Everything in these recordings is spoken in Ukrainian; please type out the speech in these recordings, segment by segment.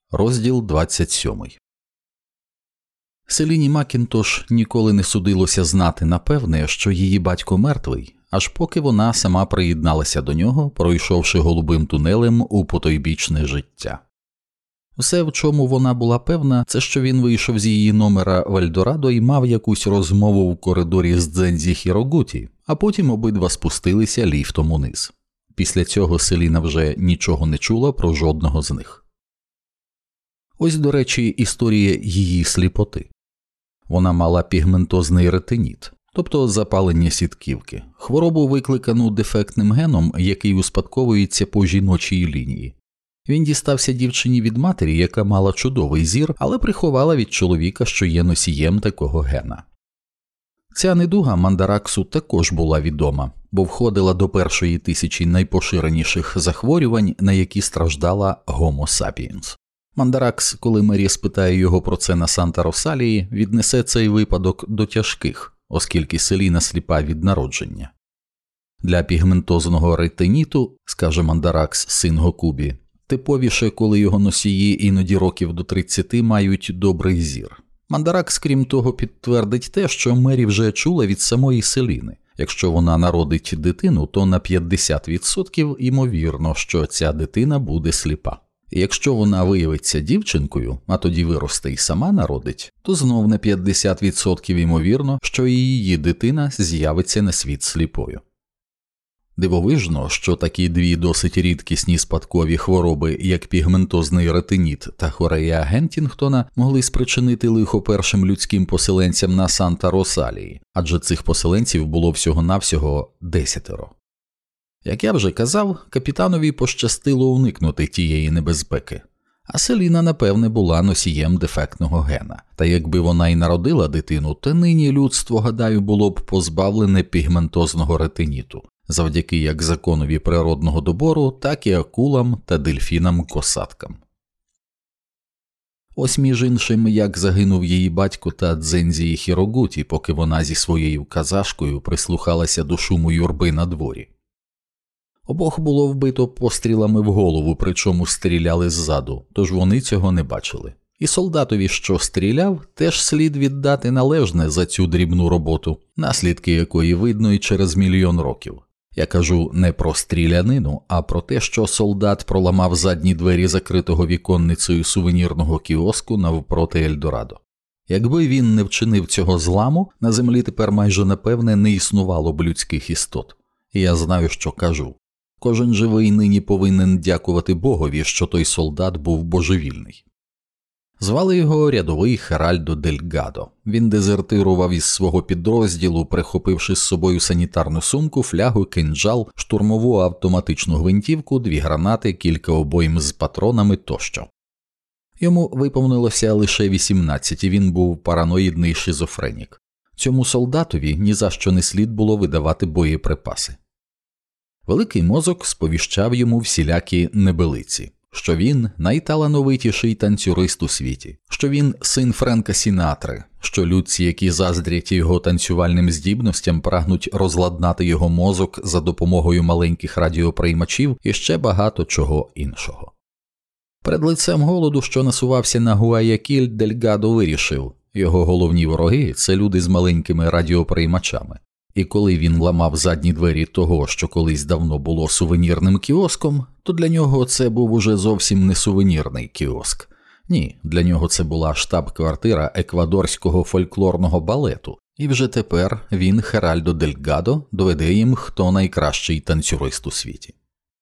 Розділ 27. Селіні Макінтош ніколи не судилося знати напевне, що її батько мертвий, аж поки вона сама приєдналася до нього, пройшовши голубим тунелем у потойбічне життя. Все, в чому вона була певна, це що він вийшов з її номера в Ельдорадо і мав якусь розмову в коридорі з Дзензі Хірогуті, а потім обидва спустилися ліфтом униз. Після цього Селіна вже нічого не чула про жодного з них. Ось, до речі, історія її сліпоти. Вона мала пігментозний ретиніт, тобто запалення сітківки, хворобу, викликану дефектним геном, який успадковується по жіночій лінії. Він дістався дівчині від матері, яка мала чудовий зір, але приховала від чоловіка, що є носієм такого гена. Ця недуга мандараксу також була відома, бо входила до першої тисячі найпоширеніших захворювань, на які страждала Homo sapiens. Мандаракс, коли Мері спитає його про це на Санта-Росалії, віднесе цей випадок до тяжких, оскільки Селіна сліпа від народження. Для пігментозного ретиніту, скаже Мандаракс, син Гокубі, типовіше, коли його носії іноді років до 30 мають добрий зір. Мандаракс, крім того, підтвердить те, що Мері вже чула від самої Селіни. Якщо вона народить дитину, то на 50% ймовірно, що ця дитина буде сліпа. І якщо вона виявиться дівчинкою, а тоді виросте і сама народить, то знов на 50% ймовірно, що і її дитина з'явиться на світ сліпою. Дивовижно, що такі дві досить рідкісні спадкові хвороби, як пігментозний ретиніт та хорея Гентінгтона, могли спричинити лихо першим людським поселенцям на Санта-Росалії, адже цих поселенців було всього-навсього 10. Як я вже казав, капітанові пощастило уникнути тієї небезпеки, а Селіна, напевне, була носієм дефектного гена. Та якби вона й народила дитину, то нині людство, гадаю, було б позбавлене пігментозного ретиніту, завдяки як законові природного добору, так і акулам та дельфінам-косаткам. Ось між іншим, як загинув її батько та Дзензі Хірогуті, поки вона зі своєю казашкою прислухалася до шуму юрби на дворі. Обох було вбито пострілами в голову, причому стріляли ззаду, тож вони цього не бачили. І солдатові, що стріляв, теж слід віддати належне за цю дрібну роботу, наслідки якої видно і через 1 мільйон років. Я кажу не про стрілянину, а про те, що солдат проламав задні двері закритого віконницею сувенірного кіоску навпроти Ельдорадо. Якби він не вчинив цього зламу, на землі тепер майже напевне не існувало б людських істот. І я знаю, що кажу. Кожен живий нині повинен дякувати Богові, що той солдат був божевільний. Звали його рядовий Херальдо Дельгадо. Він дезертирував із свого підрозділу, прихопивши з собою санітарну сумку, флягу, кинджал, штурмову автоматичну гвинтівку, 2 гранати, кілька обойм з патронами тощо. Йому виповнилося лише 18, і він був параноїдний шизофренік. Цьому солдатові ні за що не слід було видавати боєприпаси. Великий мозок сповіщав йому всілякі небелиці, що він найталановитіший танцюрист у світі, що він син Френка Сінатри, що людці, які заздрять його танцювальним здібностям, прагнуть розладнати його мозок за допомогою маленьких радіоприймачів і ще багато чого іншого. Перед лицем голоду, що насувався на Гуаякіль, Дельгадо вирішив, його головні вороги – це люди з маленькими радіоприймачами. І коли він ламав задні двері того, що колись давно було сувенірним кіоском, то для нього це був уже зовсім не сувенірний кіоск. Ні, для нього це була штаб-квартира еквадорського фольклорного балету, і вже тепер він, Херальдо Дельгадо, доведе їм, хто найкращий танцюрист у світі.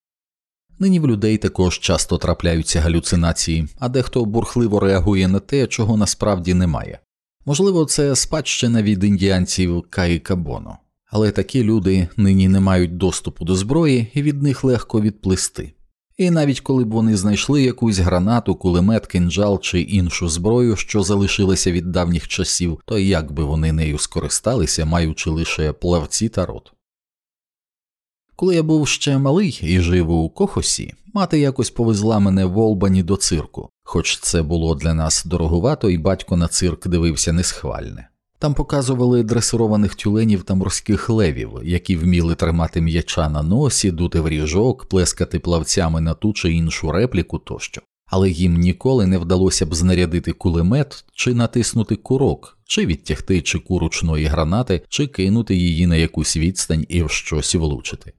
Нині в людей також часто трапляються галюцинації, а дехто бурхливо реагує на те, чого насправді немає. Можливо, це спадщина від індіанців Каїкабоно. Але такі люди нині не мають доступу до зброї і від них легко відплисти. І навіть коли б вони знайшли якусь гранату, кулемет, кинджал чи іншу зброю, що залишилася від давніх часів, то як би вони нею скористалися, маючи лише плавці та рот. Коли я був ще малий і жив у Кохосі, мати якось повезла мене в Олбані до цирку, хоч це було для нас дороговато і батько на цирк дивився несхвальне. Там показували дресированих тюленів та морських левів, які вміли тримати м'яча на носі, дути в ріжок, плескати плавцями на ту чи іншу репліку тощо. Але їм ніколи не вдалося б знарядити кулемет, чи натиснути курок, чи відтягти чеку ручної гранати, чи кинути її на якусь відстань і в щось влучити.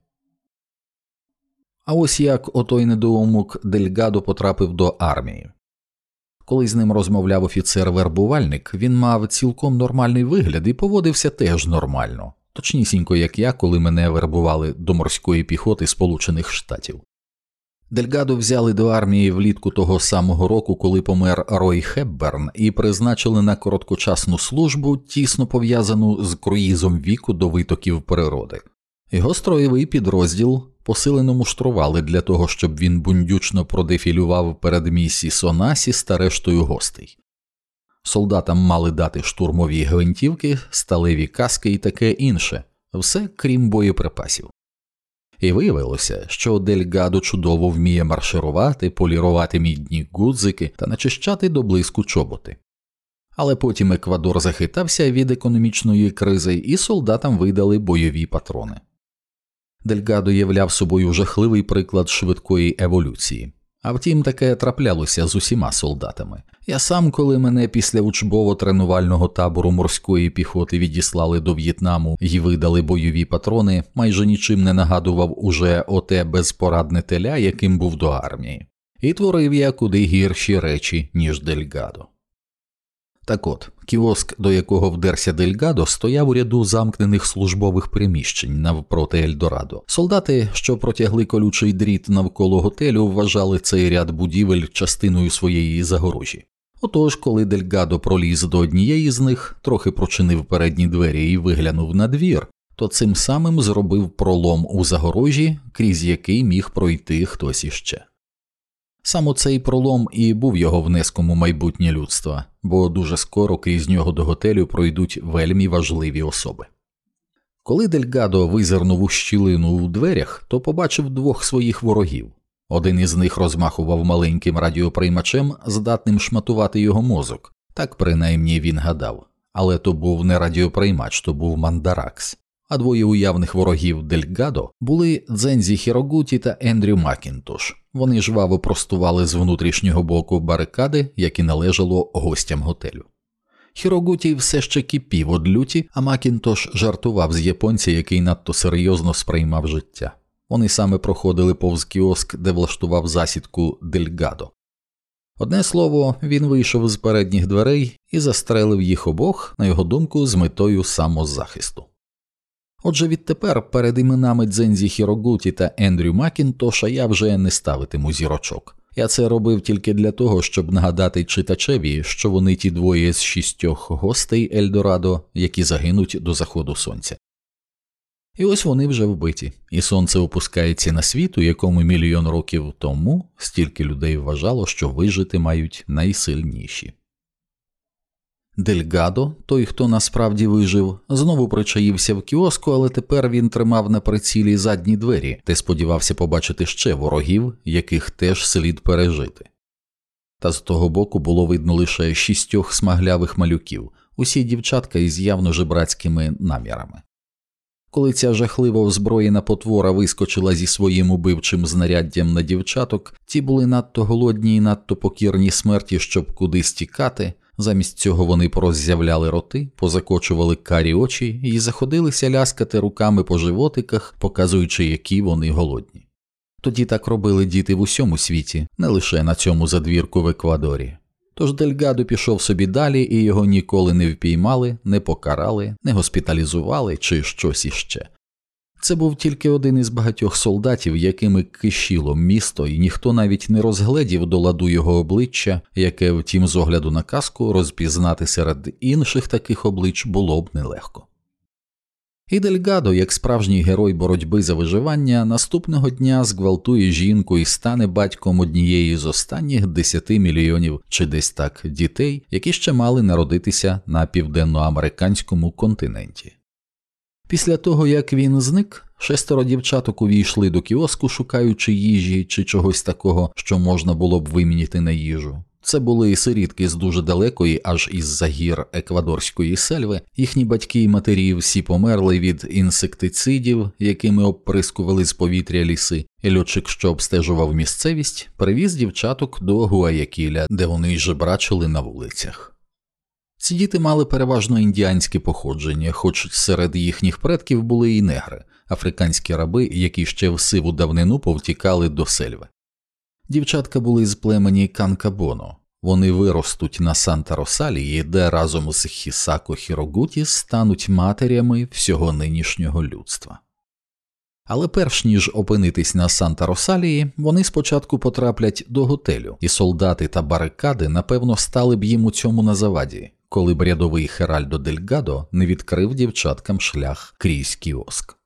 А ось як отой недоумок Дельгадо потрапив до армії. Коли з ним розмовляв офіцер-вербувальник, він мав цілком нормальний вигляд і поводився теж нормально. Точнісінько, як я, коли мене вербували до морської піхоти Сполучених Штатів. Дельгадо взяли до армії влітку того самого року, коли помер Рой Хепберн, і призначили на короткочасну службу, тісно пов'язану з круїзом віку до витоків природи. Його строєвий підрозділ посилено муштрували для того, щоб він бундючно продефілював перед місіс Онасіс та рештою гостей. Солдатам мали дати штурмові гвинтівки, сталеві каски і таке інше, все крім боєприпасів. І виявилося, що Дельгадо чудово вміє марширувати, полірувати мідні гудзики та начищати до блиску чоботи. Але потім Еквадор захитався від економічної кризи і солдатам видали бойові патрони. Дельгадо являв собою жахливий приклад швидкої еволюції. А втім, таке траплялося з усіма солдатами. Я сам, коли мене після учбово-тренувального табору морської піхоти відіслали до В'єтнаму і видали бойові патрони, майже нічим не нагадував уже оте безпорадне теля, яким був до армії. І творив я куди гірші речі, ніж Дельгадо. Так от, кіоск, до якого вдерся Дельгадо, стояв у ряду замкнених службових приміщень навпроти Ельдорадо. Солдати, що протягли колючий дріт навколо готелю, вважали цей ряд будівель частиною своєї загорожі. Отож, коли Дельгадо проліз до однієї з них, трохи прочинив передні двері і виглянув на двір, то цим самим зробив пролом у загорожі, крізь який міг пройти хтось іще. Саме цей пролом і був його внеском у майбутнє людства, бо дуже скоро крізь нього до готелю пройдуть вельми важливі особи. Коли Дельгадо визирнув у щілину у дверях, то побачив двох своїх ворогів. Один із них розмахував маленьким радіоприймачем, здатним шматувати його мозок. Так принаймні він гадав. Але то був не радіоприймач, то був Мандаракс. А двоє уявних ворогів Дельгадо були Дзензі Хірогуті та Ендрю Макінтош. Вони жваво простували з внутрішнього боку барикади, як і належало гостям готелю. Хірогуті все ще кипів од люті, а Макінтош жартував з японця, який надто серйозно сприймав життя. Вони саме проходили повз кіоск, де влаштував засідку Дельгадо. Одне слово, він вийшов з передніх дверей і застрелив їх обох, на його думку, з метою самозахисту. Отже, відтепер перед іменами Дзензі Хірогуті та Ендрю Макінтоша я вже не ставитиму зірочок. Я це робив тільки для того, щоб нагадати читачеві, що вони ті двоє з 6 гостей Ельдорадо, які загинуть до заходу сонця. І ось вони вже вбиті, і сонце опускається на світ, у якому мільйон років тому стільки людей вважало, що вижити мають найсильніші. Дельгадо, той, хто насправді вижив, знову причаївся в кіоску, але тепер він тримав на прицілі задні двері, та сподівався побачити ще ворогів, яких теж слід пережити. Та з того боку було видно лише 6 смаглявих малюків, усі дівчатка із явно жебрацькими намірами. Коли ця жахливо озброєна потвора вискочила зі своїм убивчим знаряддям на дівчаток, ті були надто голодні і надто покірні смерті, щоб кудись тікати. Замість цього вони пороззявляли роти, позакочували карі очі і заходилися ляскати руками по животиках, показуючи, які вони голодні. Тоді так робили діти в усьому світі, не лише на цьому задвірку в Еквадорі. Тож Дельгадо пішов собі далі, і його ніколи не впіймали, не покарали, не госпіталізували чи щось іще. Це був тільки один із багатьох солдатів, якими кишіло місто, і ніхто навіть не розгледів до ладу його обличчя, яке, втім, з огляду на казку, розпізнати серед інших таких облич було б нелегко. І Дельгадо, як справжній герой боротьби за виживання, наступного дня зґвалтує жінку і стане батьком однієї з останніх 10 мільйонів чи десь так дітей, які ще мали народитися на південноамериканському континенті. Після того, як він зник, 6 дівчаток увійшли до кіоску, шукаючи їжі чи чогось такого, що можна було б вимінити на їжу. Це були сирітки з дуже далекої, аж із-за гір еквадорської сельви. Їхні батьки і матері всі померли від інсектицидів, якими обприскували з повітря ліси. І льотчик, що обстежував місцевість, привіз дівчаток до Гуаякіля, де вони й жебрачили на вулицях. Ці діти мали переважно індіанське походження, хоч серед їхніх предків були і негри, африканські раби, які ще в сиву давнину повтікали до сельви. Дівчатка були з племені Канкабоно. Вони виростуть на Санта-Росалії, де разом з Хісако Хірогуті стануть матерями всього нинішнього людства. Але перш ніж опинитись на Санта-Росалії, вони спочатку потраплять до готелю, і солдати та барикади, напевно, стали б їм у цьому на заваді, коли б рядовий Херальдо Дельгадо не відкрив дівчаткам шлях крізь кіоск.